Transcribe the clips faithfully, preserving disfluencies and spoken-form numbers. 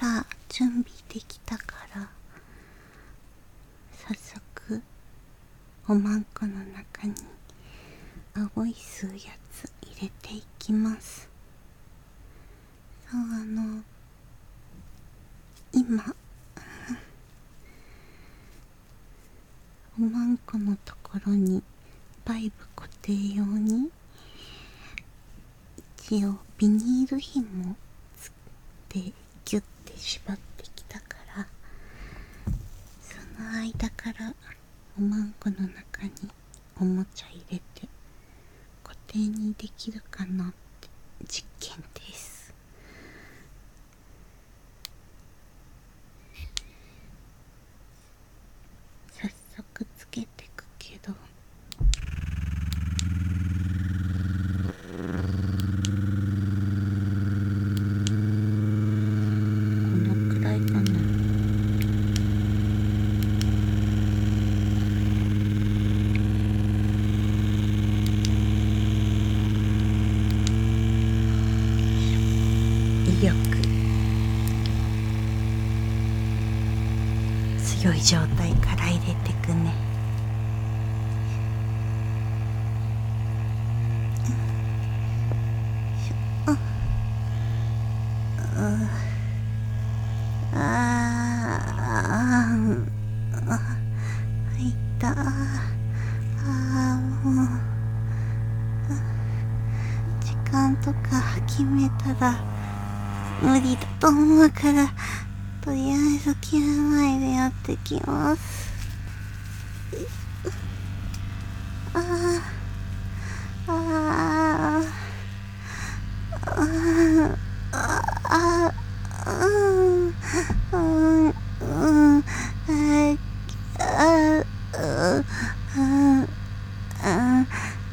ら準備できたから、早速おまんこの中に青い吸うやつ入れていきます。そう、あの今おまんこのところにバイブ固定用に一応ビニール紐でギュッて縛ってきたから、その間からおまんこの中におもちゃ入れて固定にできるかなって実験です。早速つけてくけど、威力強い状態から入れてくね。ああ入った。ああもう時間とか決めたら無理だと思うから、とりあえず決めないでやってきます。あああああああうんうんうんああああ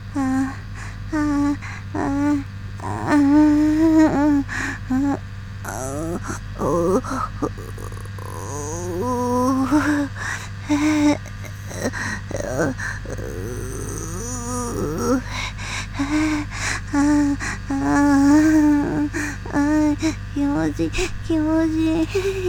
気持ちいい気持ちいい。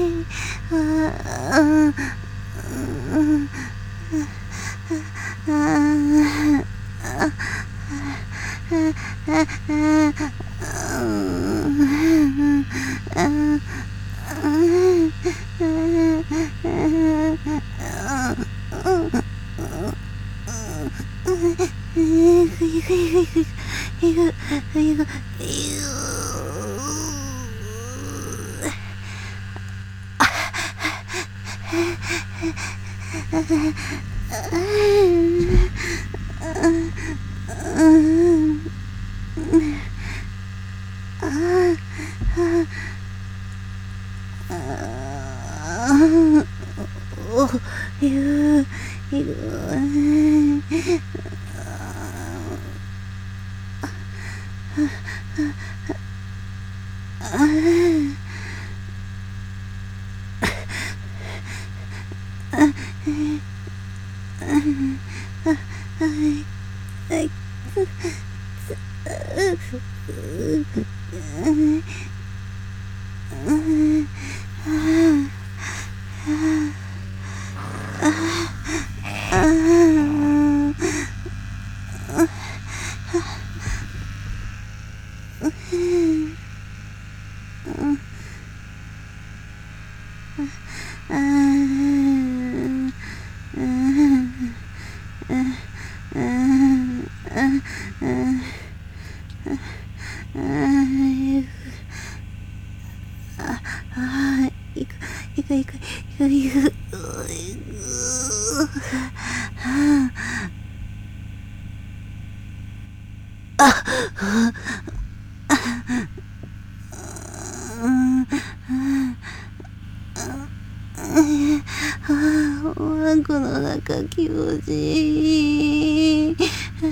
この中気持ちいい。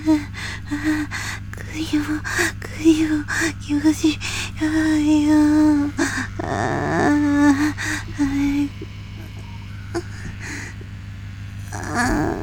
首も首も気持ちいい。あいやああ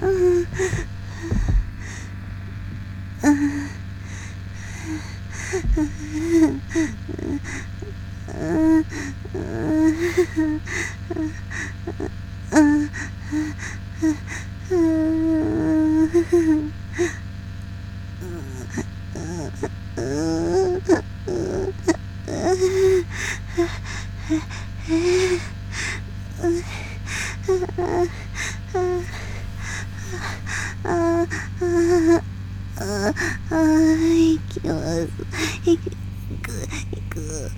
あ息を吸う、息くく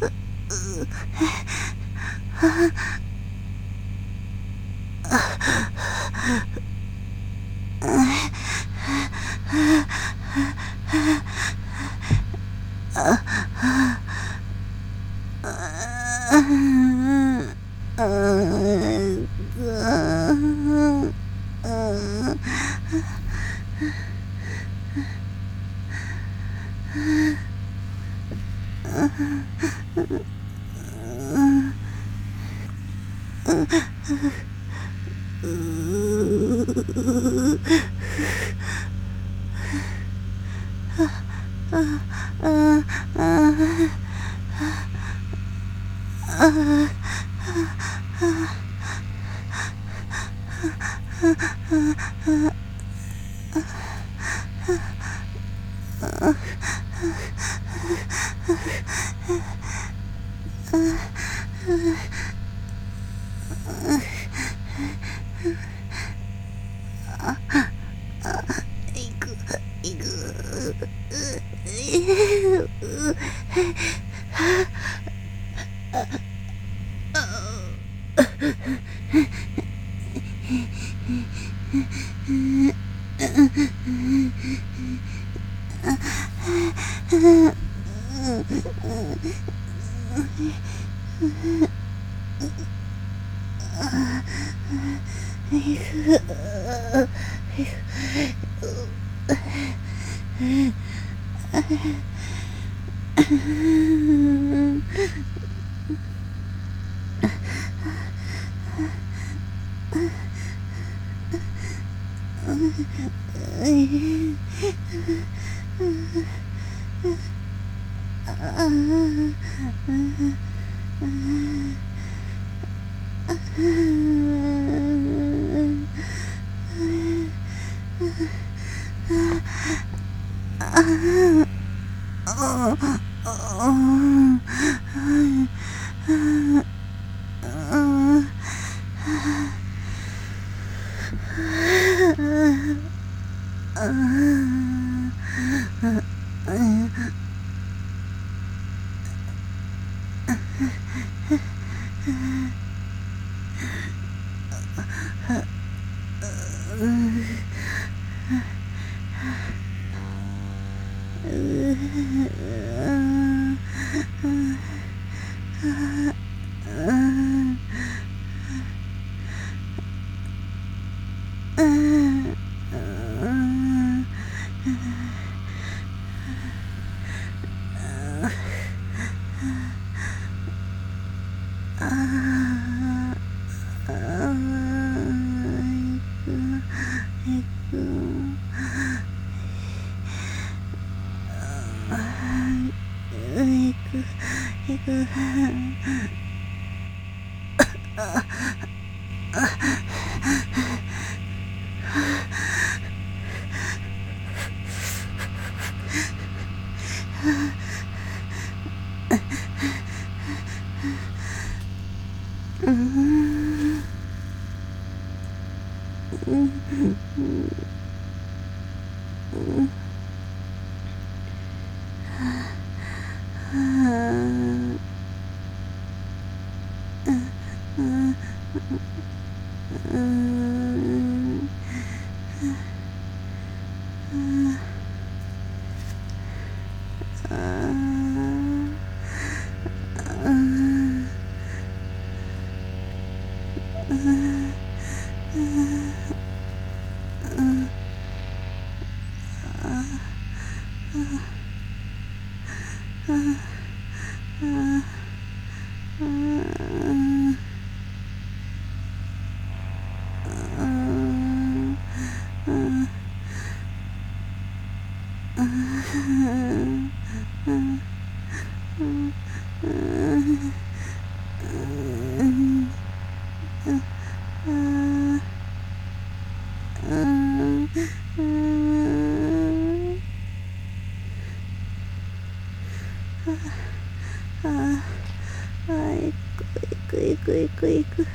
ああああ、行く行く行く行く。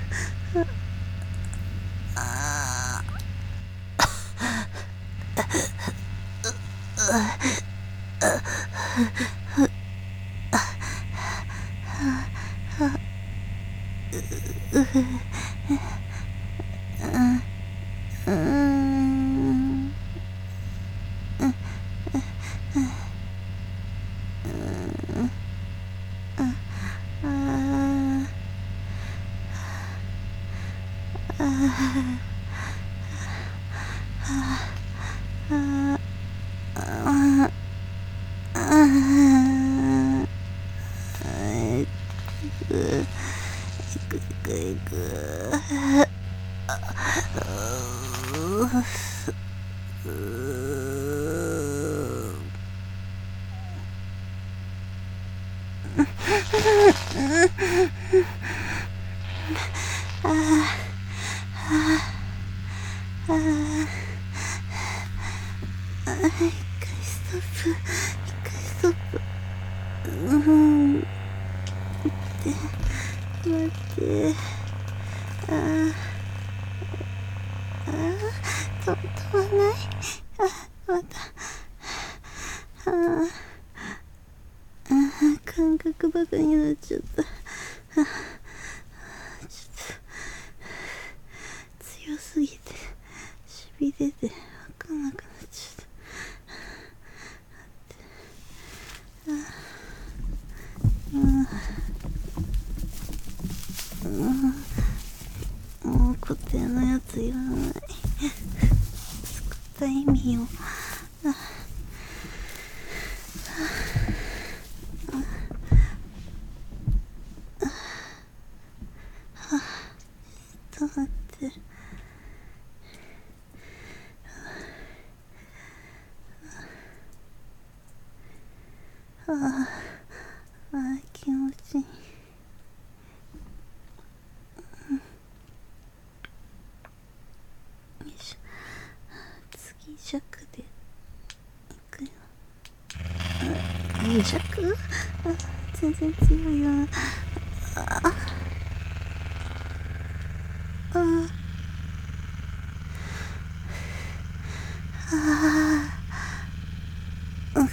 ああうーん待ってあああと飛ばないあまたああ感覚バカになっちゃったあちょっと強すぎてしびれて分かんなくなっちゃったもう固定のやついらない。作った意味をあちょっと待ってあああ気持ちいい。次弱でいくよ。あ、弱？あ、全然強いよ。あああああ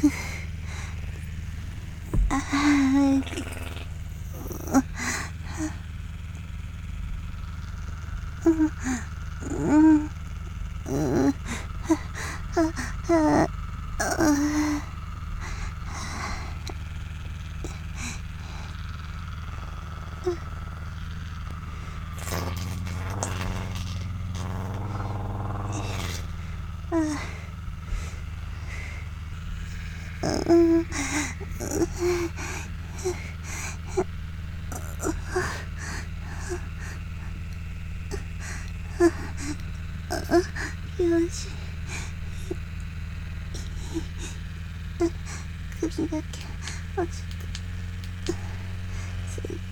よし首だけ落ちてつく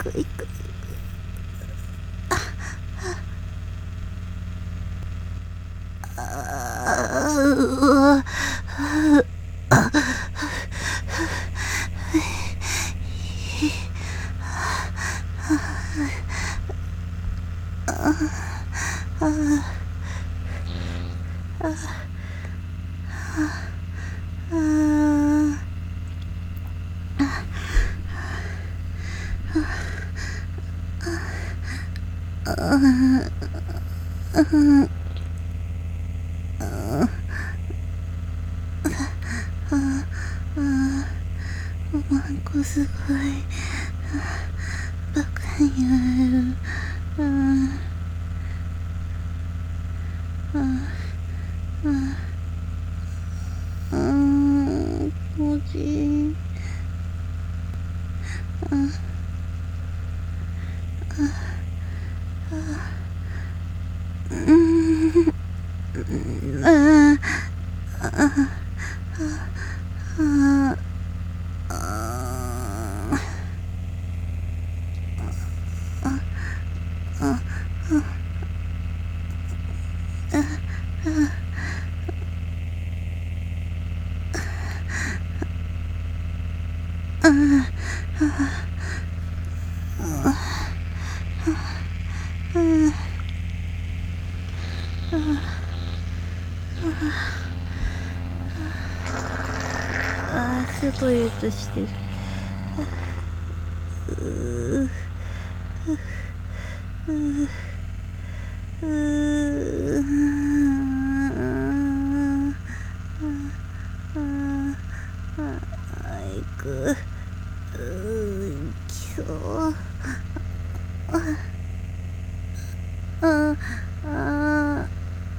くいく。ああ、うわ。おまんこすごいバカになる。うんうんうん気持ちいい。うんうんうんあーすごい音してる。うーうーうーあいくうーきそうああ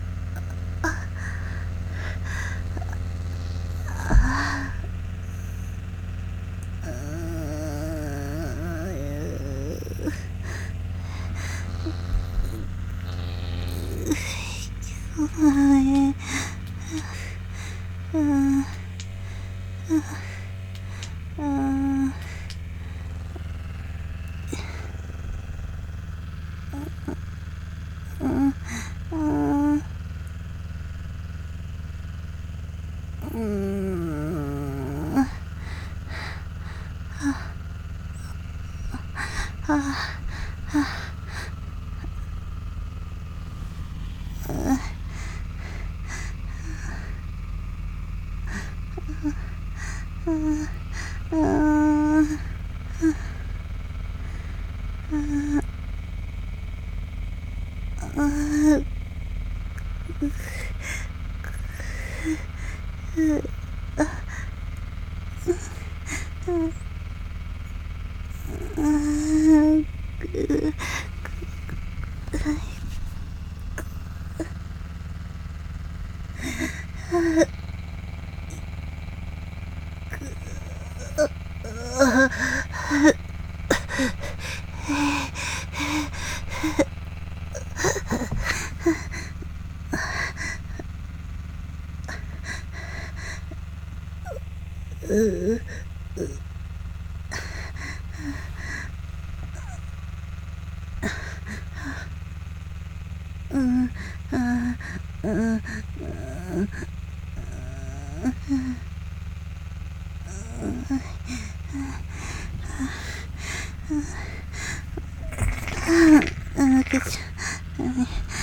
あ赤ちゃん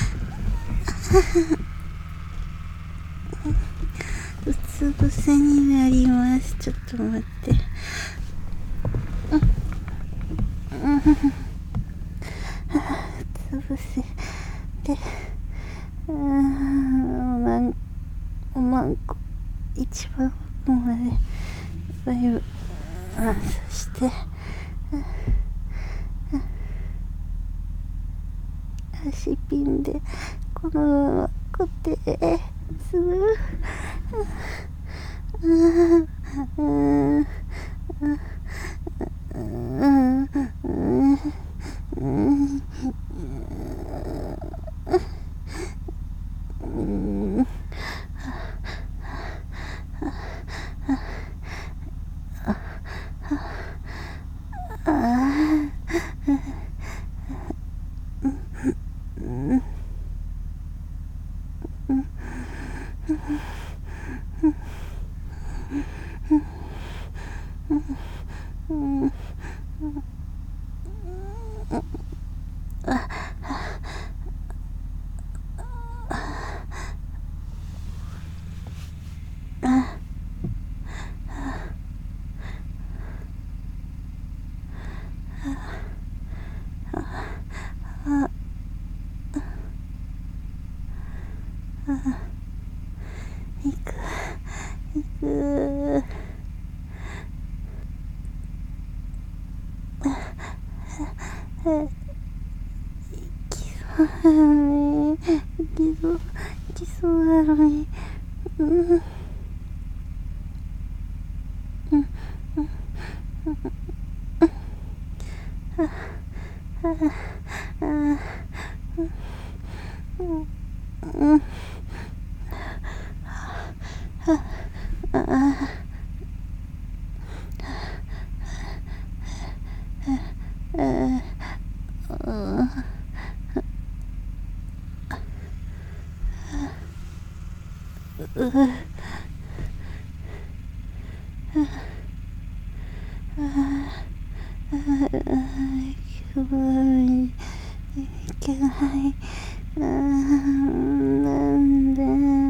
うつ伏せになります。ちょっと待って。うつ伏せで、うーん、おまんおまんこ一番奥までバイブ、あ、そして足ピンでこのまま固定する。うんうんうんうんうん行く行く行きそうだね。行きそう行きそうだのに。うんうんうんあああうんうんああいけない。なんで。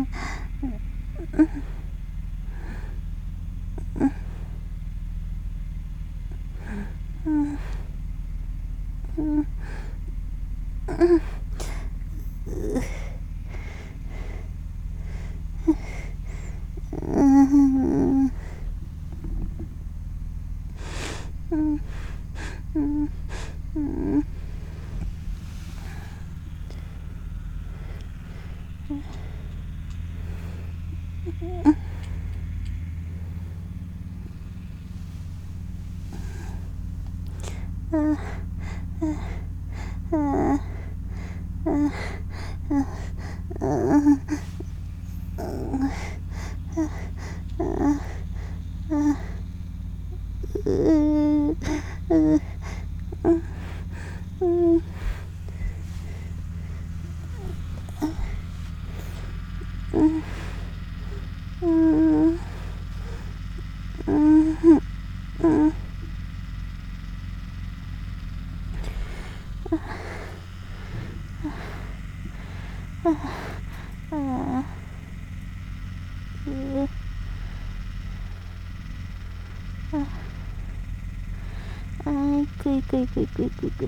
行く行く行く行く行く行く。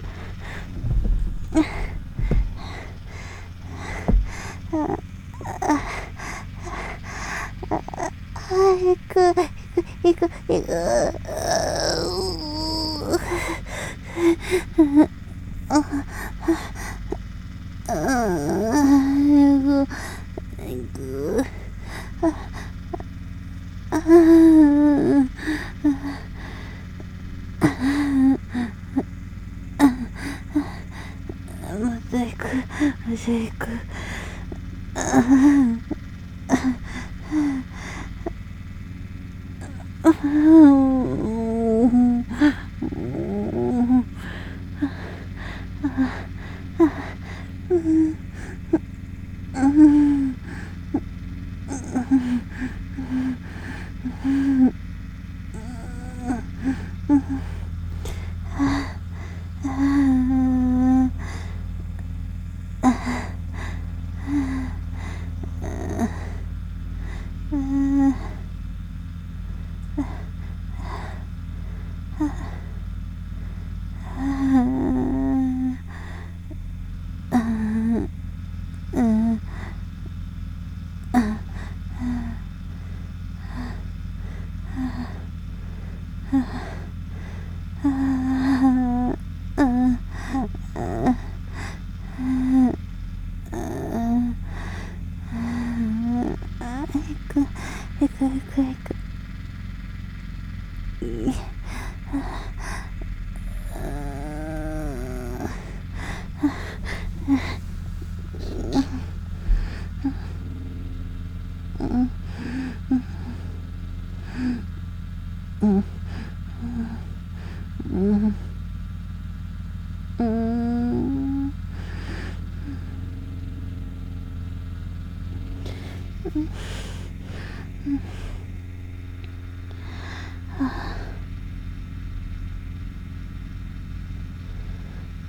行く行く行く。また行くまた行く。行く行く行く。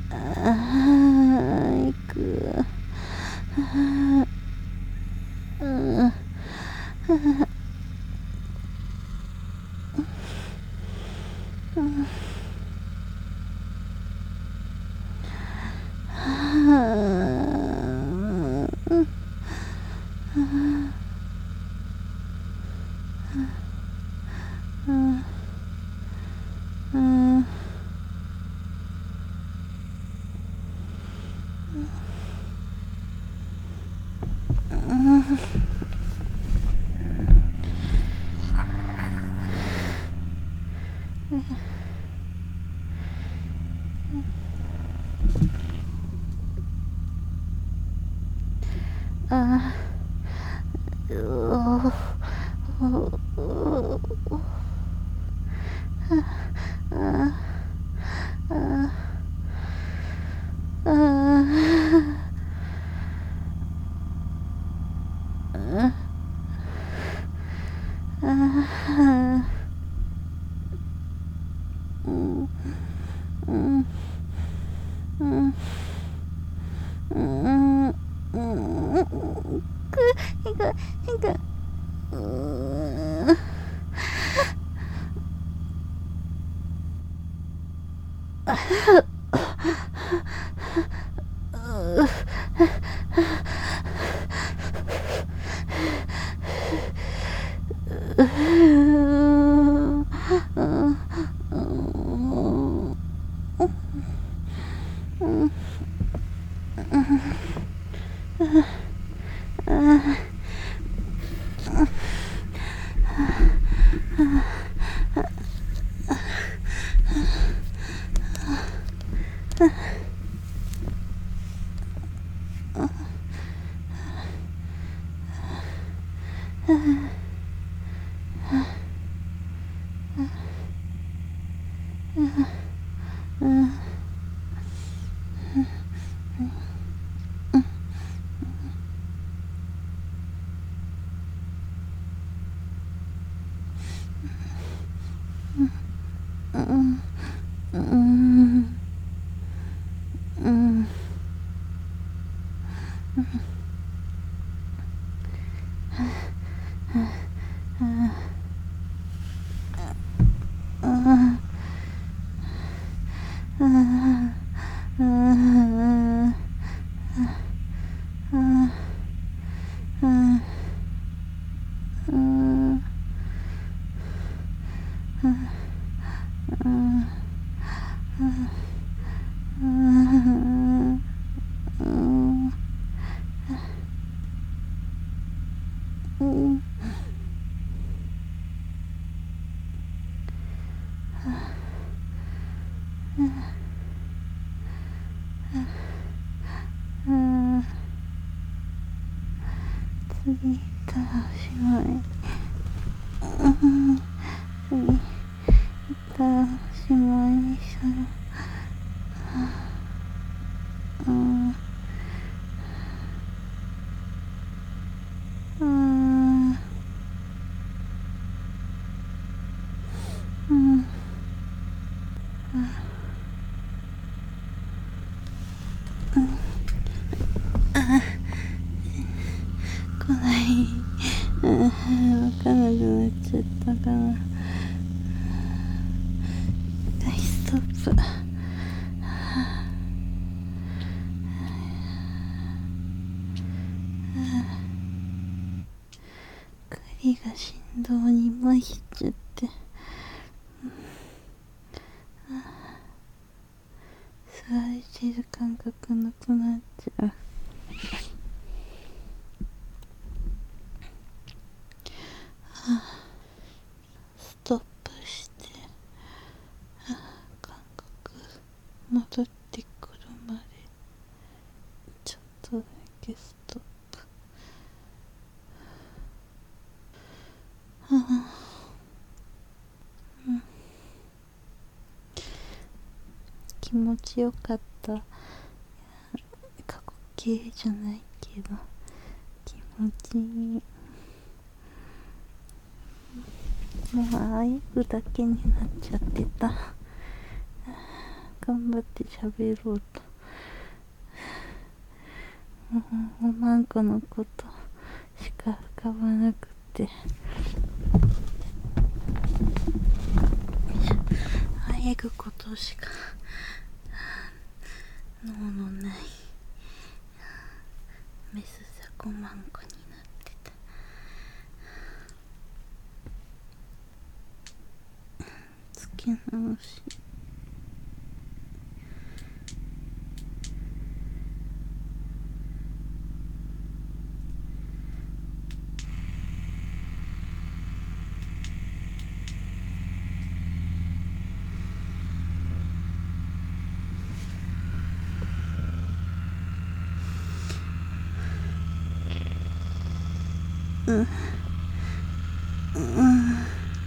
あー、行く。あー、うん、あー、うん、あー、うお、あああああ、うん、うん、うん、うん、うん、く、いく、いく、うーん、うーん、うん、うん、次からおしまい。うん、次からおしまいにしよう。うん、うん、うん、来ない。うん、わかんなくなっちゃったかな。はい、ストップ。首が振動に麻痺しちゃって、座れてる感覚なくなっちゃう。ストップして、感覚戻ってくるまでちょっとだけストップ。気持ちよかった。過去形じゃないけど気持ちいい。もうああいうだけになっちゃってた。 頑張って喋ろうと、もうおまんこのことしか浮かばなくて、あえぐことしか脳のないメスザコマンコになってた。つけ直し。うんうん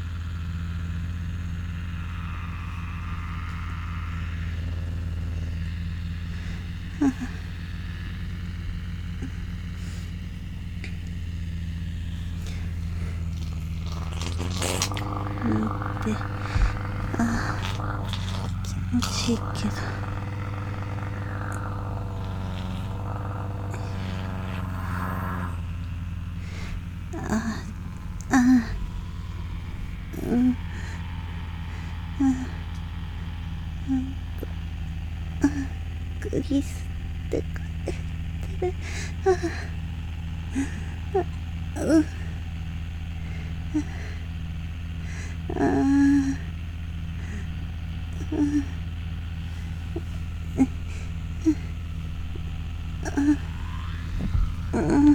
抜いて、あー気持ちいいけど、ああうんクリスってくれてる。あうんあうんうん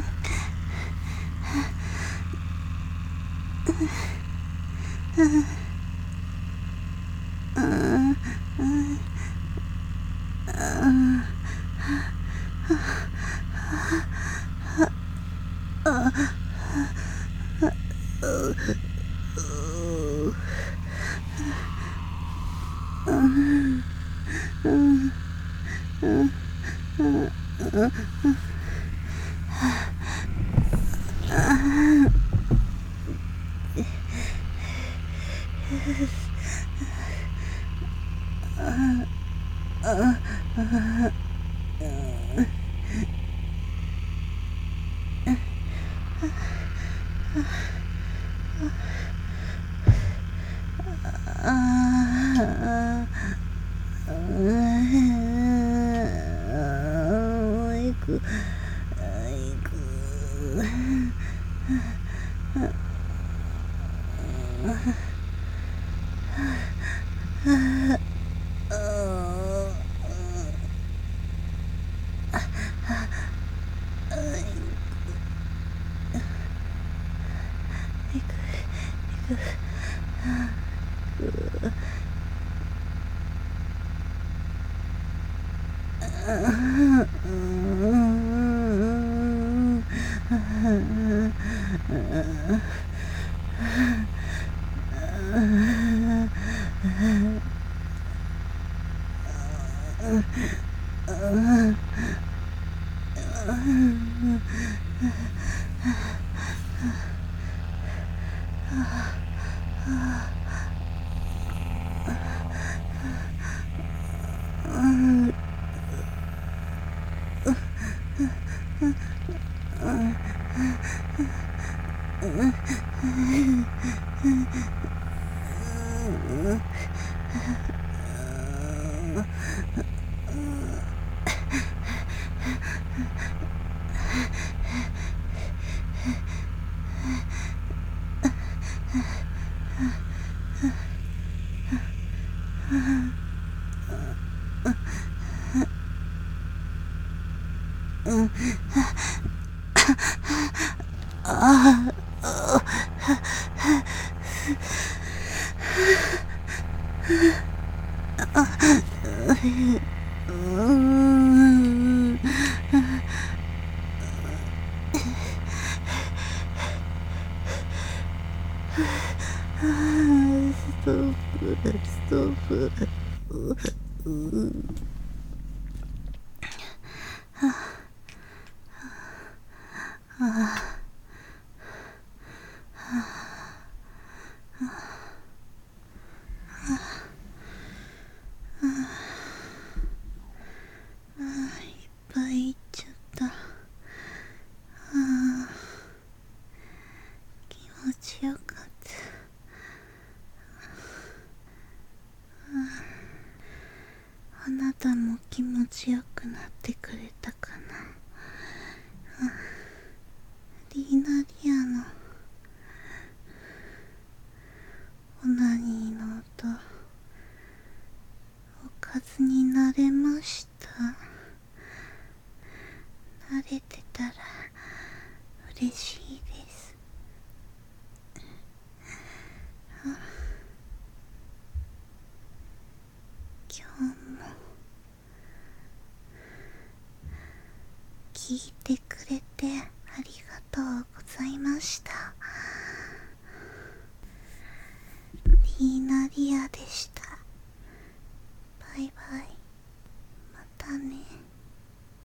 ああいくいくストップストップあなたも気持ちよくなってくれたかな。あ、リーナリアのオナニーの音、おかずになれました。慣れてたら嬉しいです。あ、今日も聞いてくれてありがとうございました。リーナリアでした。バイバイ。